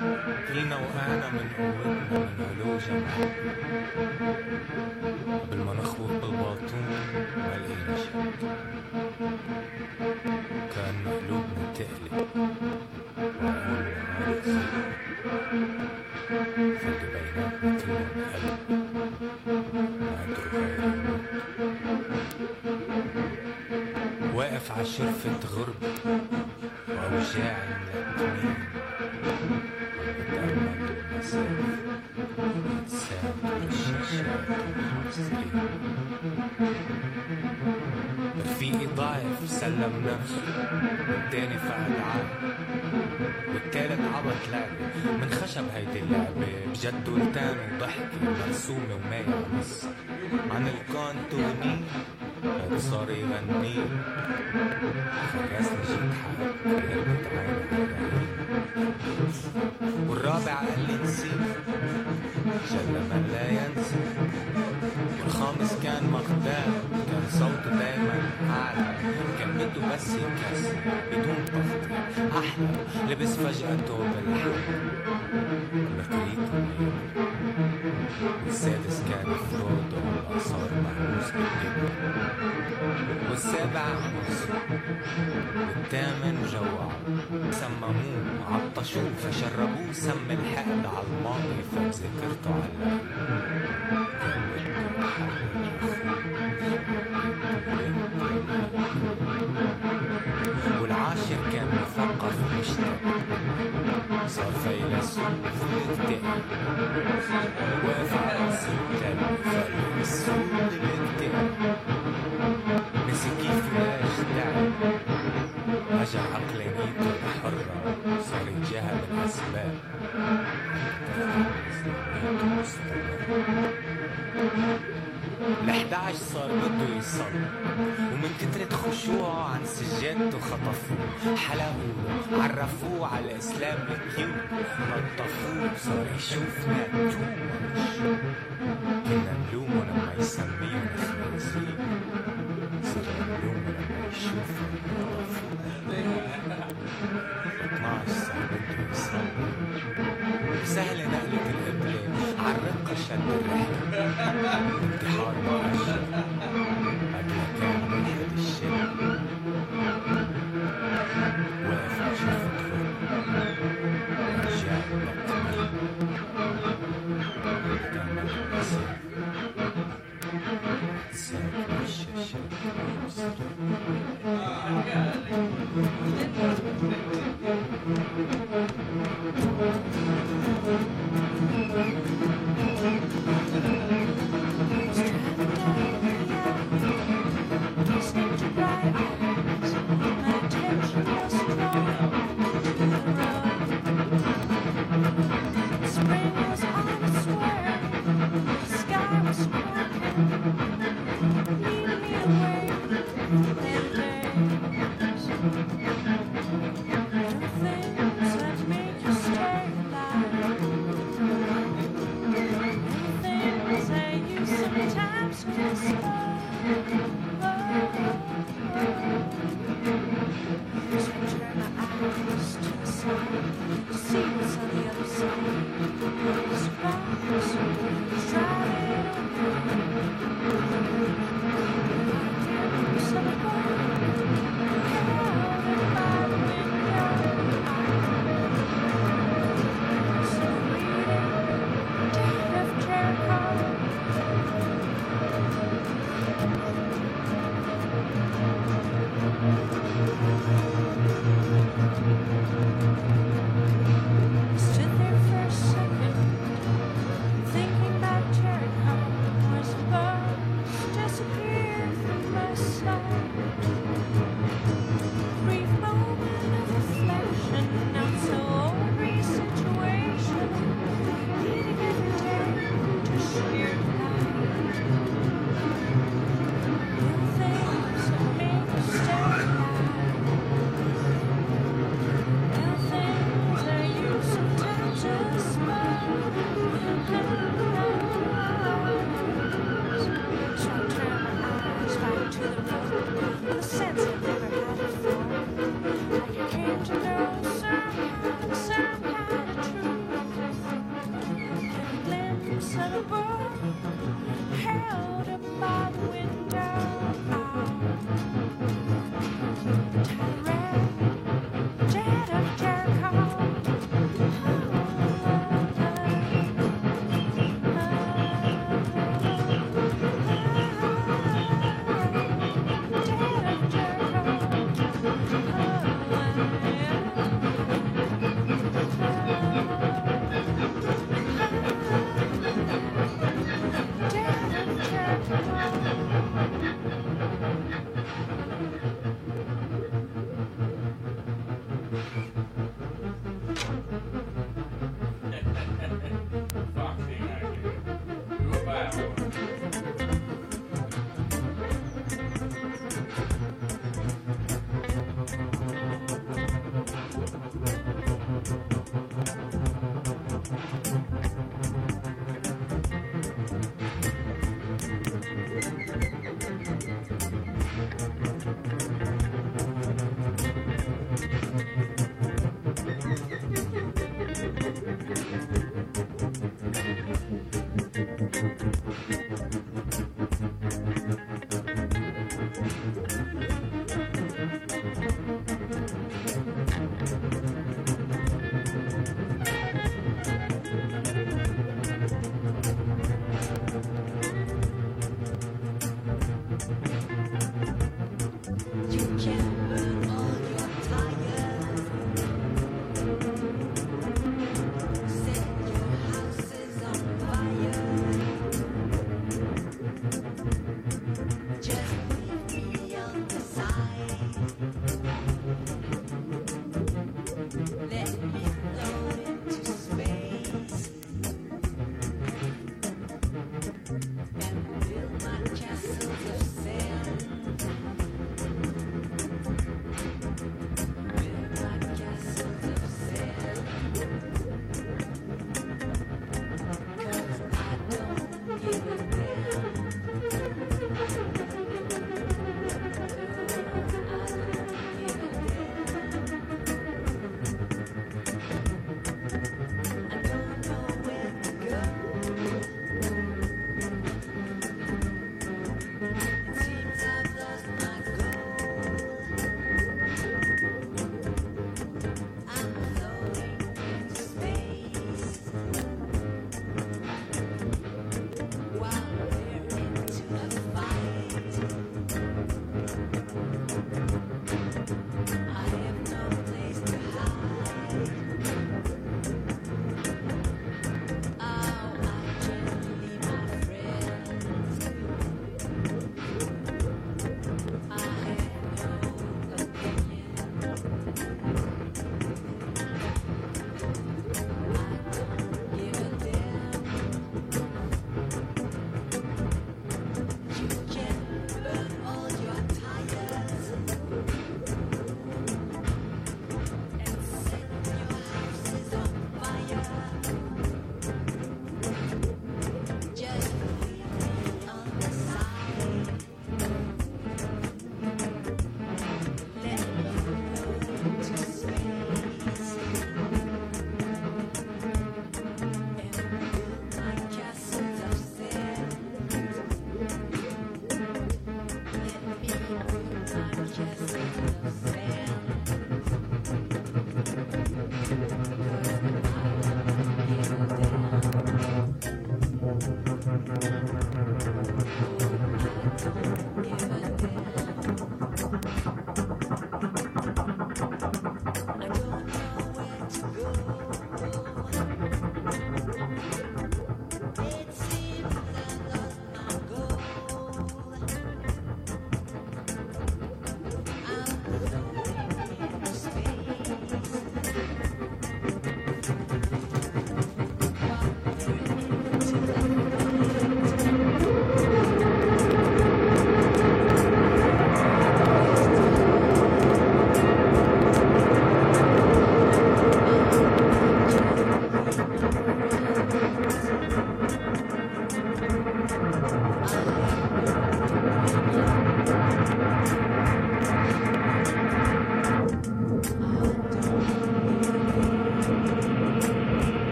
كلنا وقعنا من قوتنا من علو جمعنا، قبل ما نخبط بالباطون ما لقينا شك، كأن قلوبنا تقلب وعقولنا عارف فاللي بيناتنا كلهم قلب ما قدروا غير واقف عشرفة غربة وأوجاعي ملتمين، بتأمل المسافة إنسان والشاشات والمحاصرين. رفيقي ضعف سلم نفسه، والتاني فقد عقله، والتالت عبط لعبة من خشب. هيدي اللعبة بجد ولتان وضحكة مرسومة وماية نص عن الكون تغني. هيدا صار يغني خلصني جيت حق قلبت عيني والرابع قال لي نسيت جل من لا ينسى. والخامس كان مخداع، كان صوته دايما أعلى، كان بده بس يكسر بدون تخطيط. أحلى لبس فجأة توب الحب مكريته. والسادس كان فرودو والآثار محبوس بالجبل. والسابع مصر، والثامن جوع سمموه عطشوه فشربوه سم الحقد على الماضي فبذكرته على والعاشر كان مثقف ومشتاق صار فيلسوف مكتئب واقف على السكة فيلسوف مكتئب نسي كيف لاش تعب رجع عقلانيته الحرة صار يتجاهل الأسباب ال11 صار بده يصلي ومن كترة خشوعه عن سجادته خطفوه حلقوه عرفوه على الإسلام الكيوت نطفوه صار يشوفنا تومش كنا نلومه لما يسميهم خنازير صرنا نلومه لما يشوفنا نطفوه 12 صار بده يصلي سهلة نقلة القبلة عالرقة شد الرحلة انتحار مؤشر قبل كان ملحد الشارع واقف عشرفة غربة رجع بطمين قدام المسير ساكن الشاشات Stood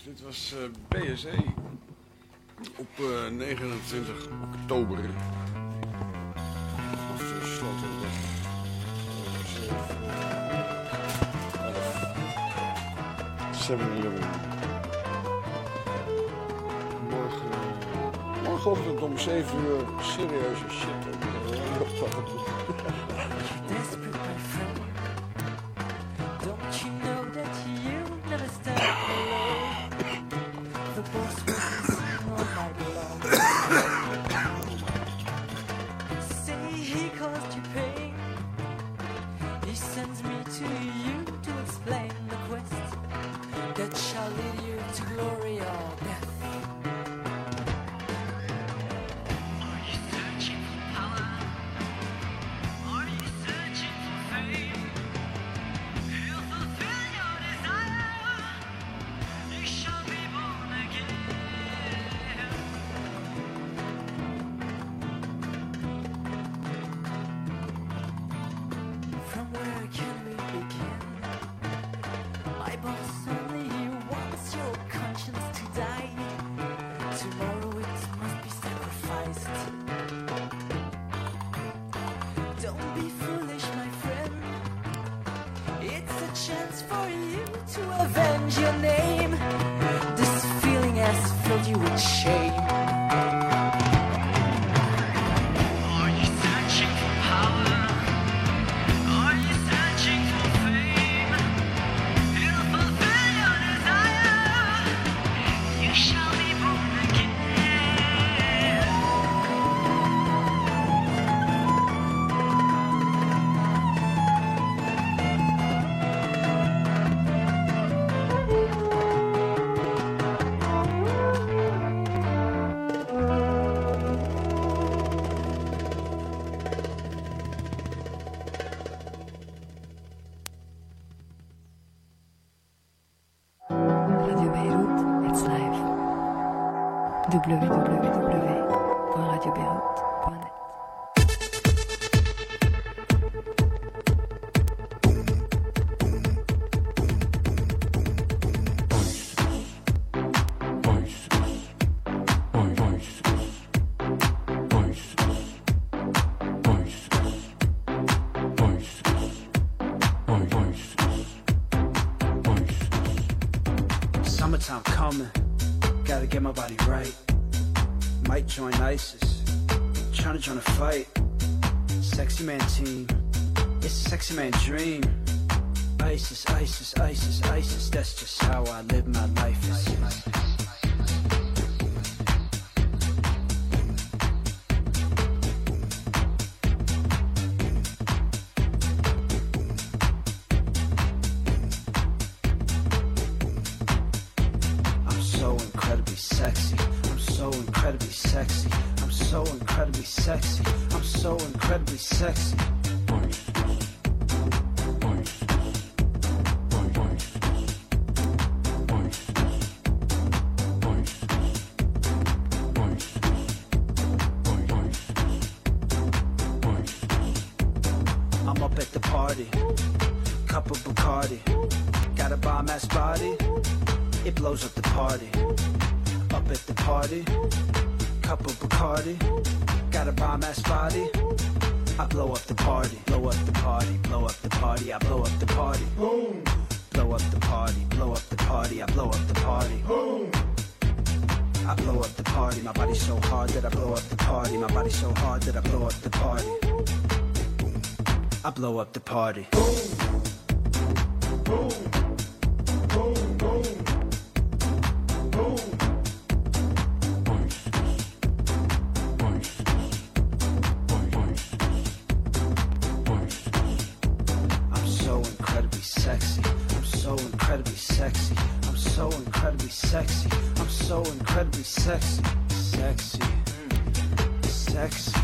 Dit was BSE op 29 oktober. Afgesloten dag 7-11. Morgenochtend om 7 uur serieuze shit. Desperate, my friend. Don't you know that you never stand alone? The boss was all night long. Say he caused you pain. He sends me to you to explain the quest that shall lead you to glory or death. Your name, this feeling has filled you with shame. Are you searching for power? Are you searching for fame? It'll fulfill your desire. You shall be born again. www.radiobeirout.net. Summertime coming, gotta get my body right. Might join ISIS, trying to join a fight. Sexy man team, it's a sexy man dream. ISIS, ISIS, ISIS, ISIS, that's just how I live my life. I'm so incredibly sexy. I'm so incredibly sexy. I'm so incredibly sexy. I'm so incredibly sexy. I'm up at the party, cup of Bacardi, got a bomb ass body, it blows up the party. Up at the party, cup of Bacardi, got a bomb ass body, I blow up the party, blow up the party, blow up the party, I blow up the party. Boom. Blow up the party, blow up the party, I blow up the party. Boom. I blow up the party, my body's so hard that I blow up the party, my body's so hard that I blow up the party. I blow up the party. Boom. Boom. Boom, boom. Boom. I'm so incredibly sexy. I'm so incredibly sexy. I'm so incredibly sexy. I'm so incredibly sexy. Sexy. Sexy.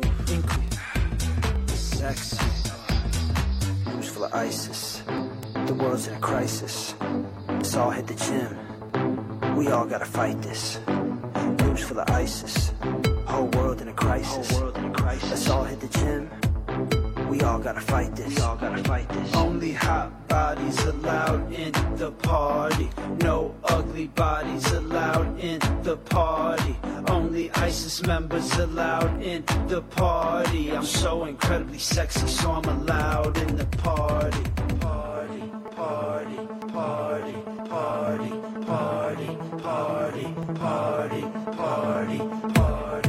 Sexy. News full of ISIS. The world's in a crisis. Let's all hit the gym. We all gotta fight this. News full of ISIS. Whole world in a crisis. Let's all hit the gym. We all gotta fight this. We all gotta fight this. Only hot bodies allowed in the party. No ugly bodies allowed in the party. Only ISIS members allowed in the party. I'm so incredibly sexy, so I'm allowed in the party. Party, party, party, party, party, party, party, party, party.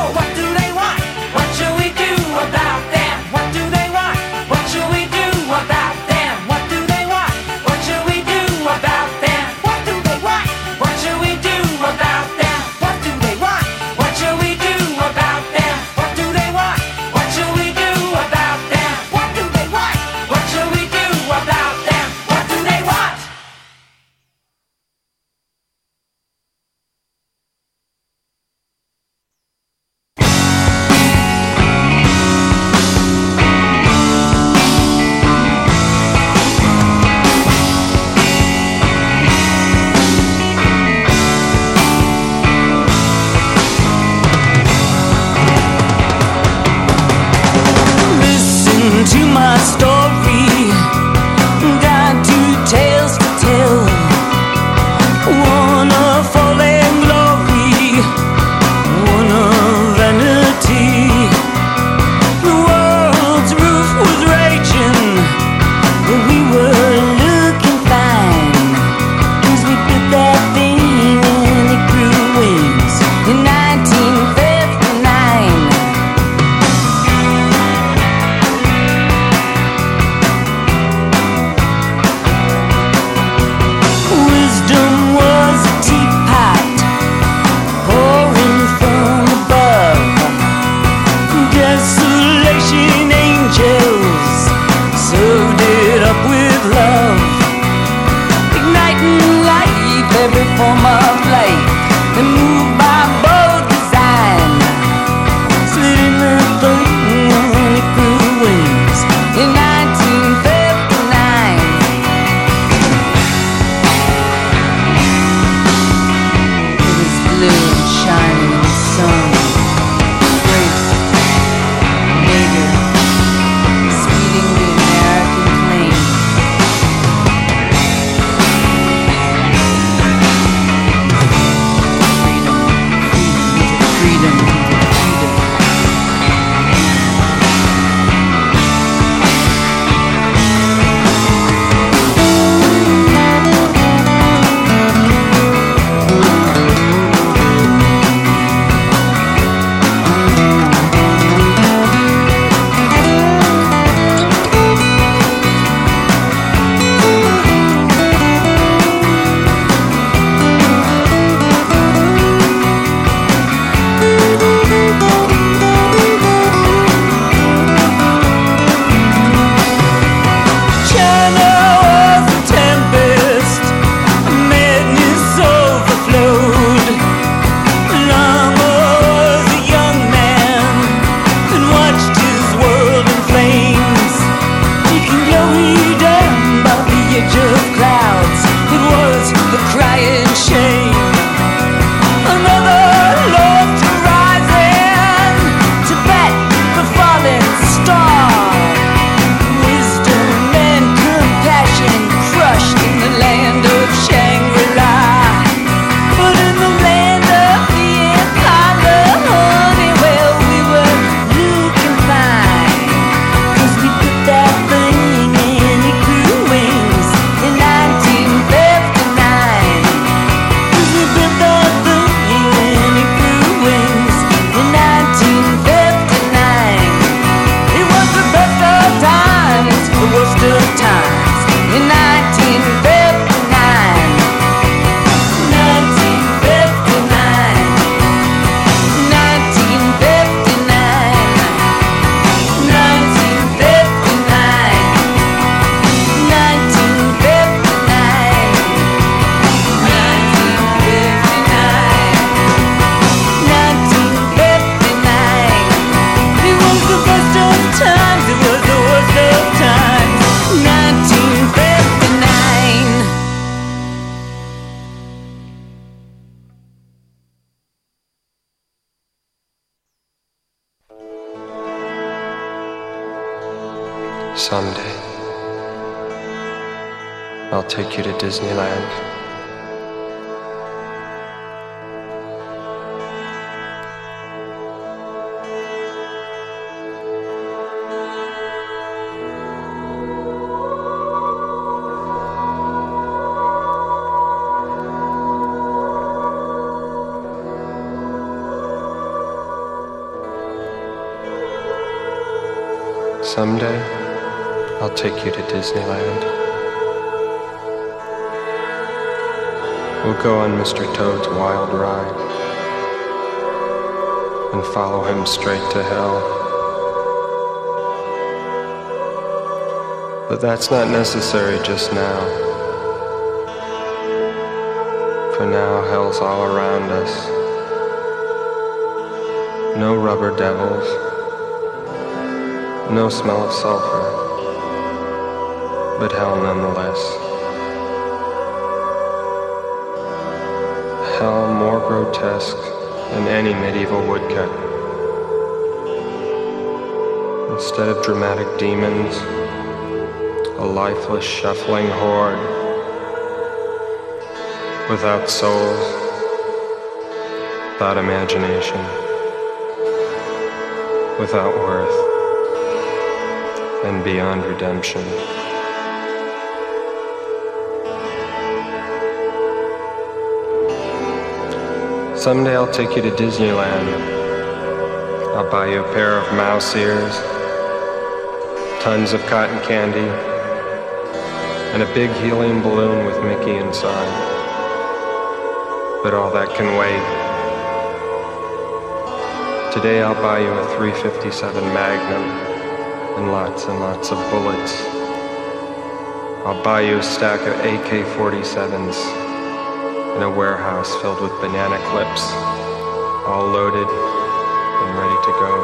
What do they want? What should we do about them? What do they want? What should we do about them? What do they want? What should we do about them? What do they want? What should we do about them? What do they want? What should we do about them? What do they want? What should we do about them? What do they want? What should we do about them? What do they want? Listen to my story. Got two tales to tell. One of falling glory, one of vanity. The world's roof was raging, but we were looking fine. 'Cause we put that thing and it grew wings in 1959. Wisdom was a teapot pouring from above. Desolation angels served it up with love, igniting life, every form of life, and moved by bold design. Slid in the thing when it grew wings in 1959. It was blue and shining in the sun, graced, naked, speeding the American plane. Freedom, freedom, freedom, freedom. China was a tempest, madness overflowed. Lama was a young man and watched his world in flames. He can glory down by the edge of clouds. It was the crying shame. Another loved to rise in to bat the falling star. Wisdom and compassion crushed in the land of Shangri-La. But in the land of the Impala, honey, well, we were looking fine. 'Cause we put that thing and it grew wings in 1959. 'Cause we put that thing and it grew wings in 1959. It was the best of times, the worst of times in 1959. 1959. 1959. 1959. 1959. 1959. It was the best of times, it was the worst of times. 1959. Someday, I'll take you to Disneyland. Someday, I'll take you to Disneyland. We'll go on Mr. Toad's wild ride and follow him straight to hell. But that's not necessary just now. For now, hell's all around us. No rubber devils, no smell of sulfur, but hell nonetheless. Hell more grotesque than any medieval woodcut. Instead of dramatic demons, a lifeless shuffling horde, without souls, without imagination, without worth, and beyond redemption. Someday I'll take you to Disneyland. I'll buy you a pair of mouse ears, tons of cotton candy, and a big helium balloon with Mickey inside. But all that can wait. Today I'll buy you a .357 Magnum and lots of bullets. I'll buy you a stack of AK-47s in a warehouse filled with banana clips, all loaded and ready to go.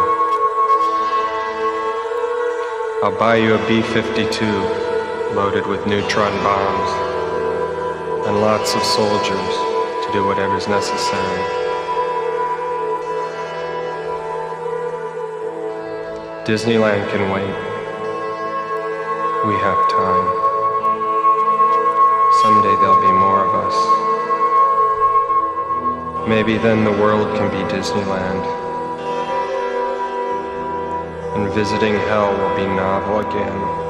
I'll buy you a B-52 loaded with neutron bombs and lots of soldiers to do whatever's necessary. Disneyland can wait. We have time. Someday there'll be more of us. Maybe then the world can be Disneyland. And visiting hell will be novel again.